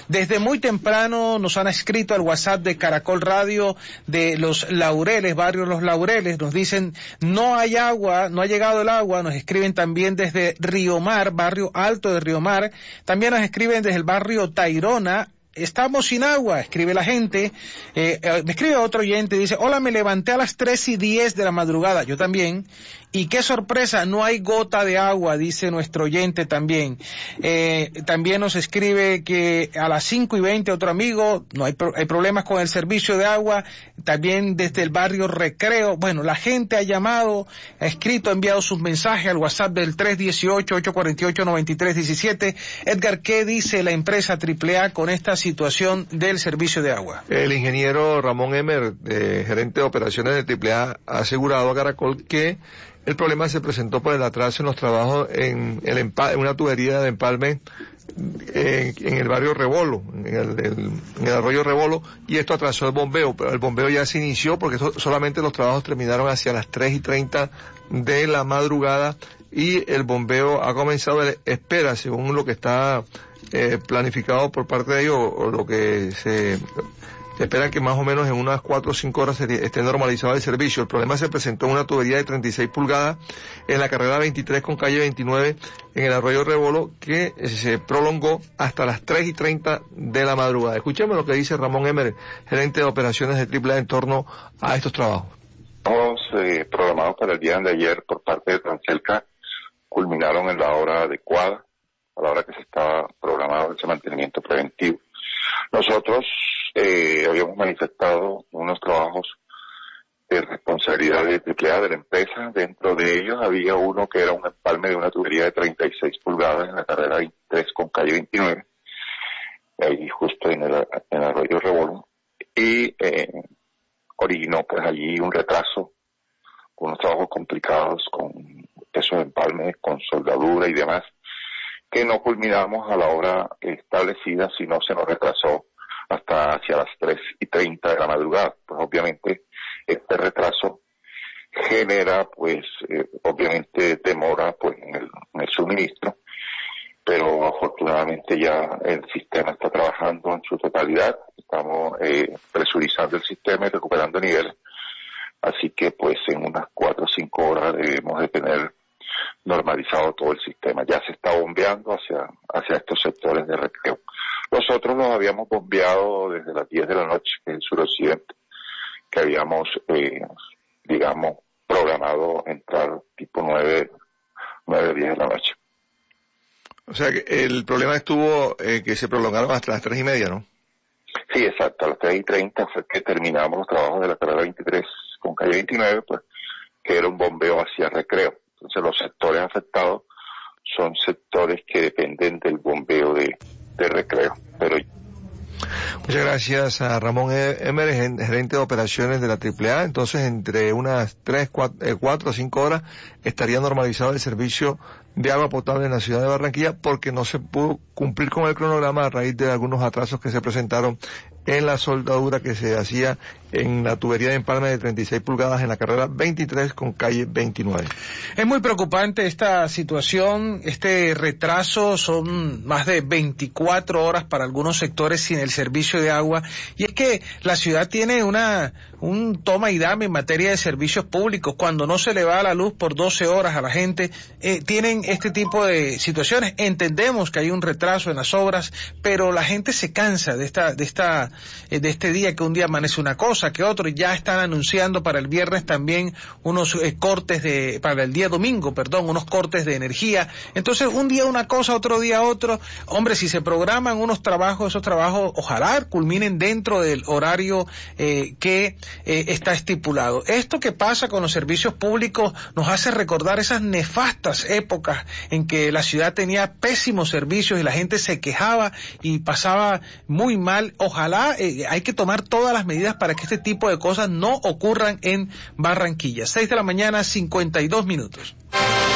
Desde muy temprano nos han escrito al WhatsApp de Caracol Radio de Los Laureles, barrio Los Laureles, nos dicen no hay agua, no ha llegado el agua. Nos escriben también desde Río Mar, barrio Alto de Río Mar. También nos escriben desde el barrio Tayrona. Estamos sin agua, escribe la gente. Me escribe otro oyente, dice, hola, me levanté a las 3:10 de la madrugada, yo también, y qué sorpresa, no hay gota de agua, dice nuestro oyente también. También nos escribe que a las 5:20 otro amigo, no hay problemas con el servicio de agua, también desde el barrio Recreo. Bueno, la gente ha llamado, ha escrito, ha enviado sus mensajes al WhatsApp del 318-848-9317. Edgar, ¿qué dice la empresa AAA con esta situación del servicio de agua? El ingeniero Ramón Emer, gerente de operaciones de AAA, ha asegurado a Caracol que el problema se presentó por el atraso en los trabajos en una tubería de empalme en el barrio Rebolo, en el arroyo Rebolo, y esto atrasó el bombeo, pero el bombeo ya se inició porque solamente los trabajos terminaron hacia las 3:30 de la madrugada y el bombeo ha comenzado, espera, según lo que está planificado por parte de ellos, o lo que se espera, que más o menos en unas 4 o 5 horas esté normalizado el servicio. El problema se presentó en una tubería de 36 pulgadas en la carrera 23 con calle 29 en el arroyo Rebolo, que se prolongó hasta las 3:30 de la madrugada. Escuchemos lo que dice Ramón Emer, gerente de operaciones de AAA en torno a estos trabajos. Los programados para el día de ayer por parte de Transelca culminaron en la hora adecuada, a la hora que se estaba programado ese mantenimiento preventivo. Nosotros habíamos manifestado unos trabajos de responsabilidad de AAA, de la empresa. Dentro de ellos había uno que era un empalme de una tubería de 36 pulgadas en la carrera 23 con calle 29, ahí justo en el arroyo Rebolo, y originó pues allí un retraso, con unos trabajos complicados, con esos empalmes, con soldadura y demás, que no culminamos a la hora establecida, sino se nos retrasó hasta hacia las 3:30 de la madrugada. Pues obviamente este retraso genera pues obviamente demora pues en el suministro, pero afortunadamente ya el sistema está trabajando en su totalidad, estamos presurizando el sistema y recuperando niveles, así que pues en unas 4 o 5 horas debemos de tener normalizado todo el sistema. Ya se está bombeando hacia estos sectores de Recreo. Nosotros los habíamos bombeado desde las 10 de la noche, que es el suroccidente, que habíamos, digamos, programado entrar tipo 9, 10 de la noche. O sea que el problema estuvo que se prolongaron hasta las 3:30, ¿no? Sí, exacto, a las 3:30 fue que terminamos los trabajos de la carrera 23 con calle 29, pues, que era un bombeo hacia Recreo. Entonces los sectores afectados son sectores que dependen del bombeo de Recreo. Pero muchas gracias a Ramón Emer, gerente de operaciones de la AAA. Entonces, entre unas 4 o 5 horas estaría normalizado el servicio de agua potable en la ciudad de Barranquilla, porque no se pudo cumplir con el cronograma a raíz de algunos atrasos que se presentaron en la soldadura que se hacía en la tubería de empalme de 36 pulgadas en la carrera 23 con calle 29. Es muy preocupante esta situación, este retraso, son más de 24 horas para algunos sectores sin el servicio de agua, y es que la ciudad tiene un toma y dame en materia de servicios públicos. Cuando no se le va la luz por 12 horas a la gente, tienen este tipo de situaciones. Entendemos que hay un retraso en las obras, pero la gente se cansa de este día, que un día amanece una cosa, que otro. Ya están anunciando para el viernes también unos cortes para el día domingo, unos cortes de energía. Entonces, un día una cosa, otro día otro. Hombre, si se programan unos trabajos, esos trabajos ojalá culminen dentro del horario que está estipulado. Esto que pasa con los servicios públicos nos hace recordar esas nefastas épocas en que la ciudad tenía pésimos servicios y la gente se quejaba y pasaba muy mal. Ojalá hay que tomar todas las medidas para que este tipo de cosas no ocurran en Barranquilla. 6 de la mañana, 52 minutos.